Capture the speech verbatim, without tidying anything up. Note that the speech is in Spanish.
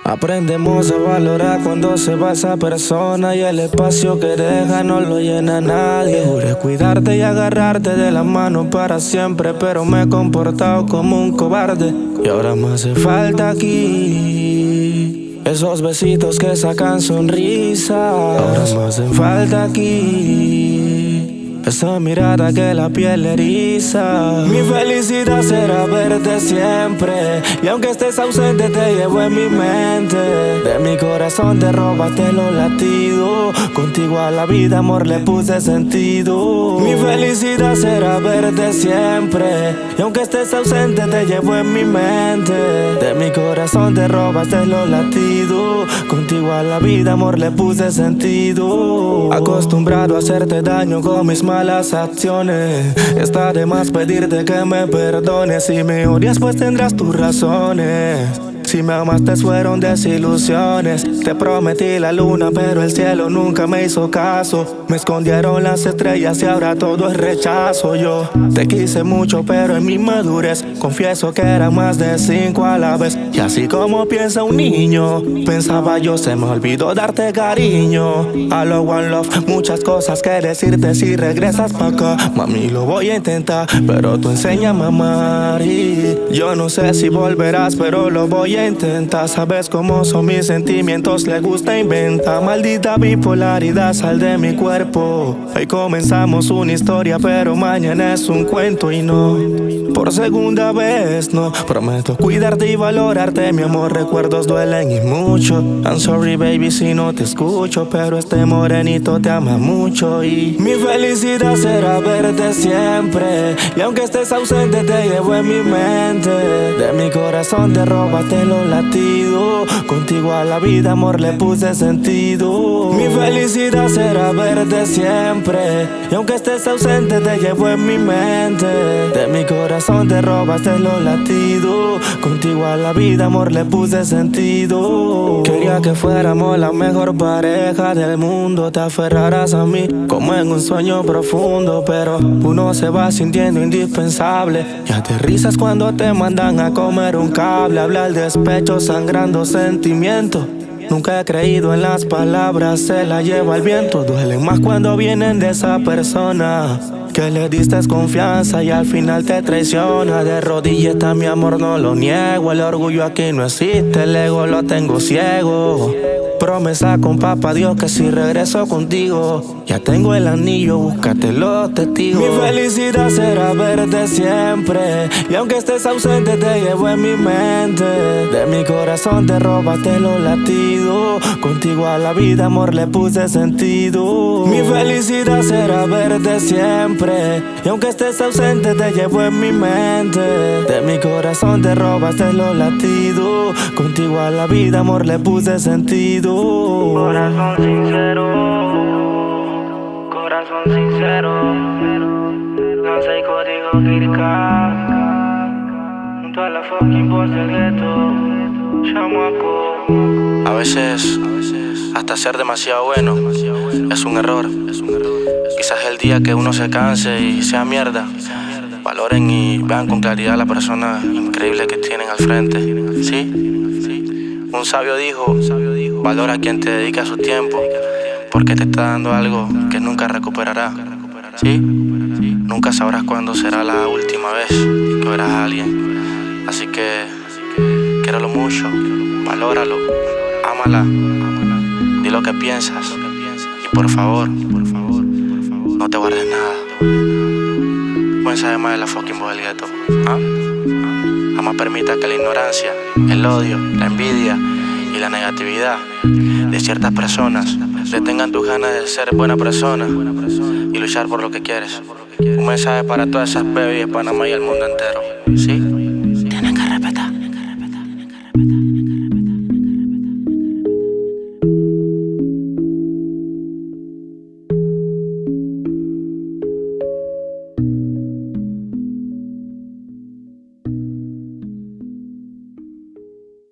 Aprendemos a valorar cuando se va esa persona y el espacio que deja no lo llena nadie. Juré cuidarte y agarrarte de la mano para siempre, pero me he comportado como un cobarde y ahora me hace falta aquí esos besitos que sacan sonrisas. Ahora me hacen falta aquí esa mirada que la piel eriza. Mi felicidad será verte siempre, y aunque estés ausente te llevo en mi mente. De mi corazón te robaste los latidos, contigo a la vida amor le puse sentido. Mi felicidad será verte siempre, y aunque estés ausente te llevo en mi mente. De mi corazón te robaste los latidos, contigo a la vida amor le puse sentido. Acostumbrado a hacerte daño con mis malas acciones, está de más pedirte que me perdones. Si me odias pues tendrás tus razones, si me amaste fueron desilusiones. Te prometí la luna pero el cielo nunca me hizo caso. Me escondieron las estrellas y ahora todo es rechazo. Yo te quise mucho pero en mi madurez confieso que era más de cinco a la vez. Y así como piensa un niño, pensaba yo, se me olvidó darte cariño. A lo one love, muchas cosas que decirte si regresas pa' acá. Mami, lo voy a intentar, pero tú enséñame a amar. Y yo no sé si volverás, pero lo voy a intentar. Sabes cómo son mis sentimientos, le gusta inventar. Maldita bipolaridad, sal de mi cuerpo. Hoy comenzamos una historia, pero mañana es un cuento. Y no, por segunda vez no, prometo cuidarte y valorarte. Mi amor, recuerdos duelen y mucho. I'm sorry baby si no te escucho, pero este morenito te ama mucho. Y mi felicidad será verte siempre, y aunque estés ausente te llevo en mi mente. De mi corazón te robaste los latidos, contigo a la vida amor le puse sentido. Mi felicidad será verte siempre, y aunque estés ausente te llevo en mi mente. De mi corazón te robaste los latidos, contigo a la vida amor le puse sentido. Quería que fuéramos la mejor pareja del mundo, te aferraras a mí como en un sueño profundo, pero uno se va sintiendo indispensable y aterrizas cuando te mandan a comer un cable. Hablar despecho, sangrando sentimientos. Nunca he creído en las palabras, se la lleva el viento. Duelen más cuando vienen de esa persona que le diste confianza y al final te traiciona. De rodillas está mi amor, no lo niego. El orgullo aquí no existe, el ego lo tengo ciego. Promesa con papá Dios que si regreso contigo, ya tengo el anillo, búscate los testigos. Mi felicidad será verte siempre, y aunque estés ausente te llevo en mi mente. De mi corazón te robaste los latidos, contigo a la vida amor le puse sentido. Mi felicidad será verte siempre, y aunque estés ausente te llevo en mi mente. De mi corazón te robaste los latidos, contigo a la vida amor le puse sentido. Corazón sincero, corazón sincero, lanza y código Kirka, junto a la fucking voz del gueto, chamaco. A veces, hasta ser demasiado bueno es un error. Quizás el día que uno se canse y sea mierda, valoren y vean con claridad a la persona increíble que tienen al frente. ¿Sí? Un sabio dijo, valora a quien te dedica su tiempo, porque te está dando algo que nunca recuperará. ¿Sí? Nunca sabrás cuándo será la última vez que verás a alguien. Así que, quiéralo mucho, valóralo, ámala, di lo que piensas. Y por favor, no te guardes nada. Un mensaje más de la fucking voz del gueto. ¿Ah? Jamás permita que la ignorancia, el odio, la envidia y la negatividad de ciertas personas detengan tus ganas de ser buena persona y luchar por lo que quieres. Un mensaje para todas esas babies de Panamá y el mundo entero. ¿Sí?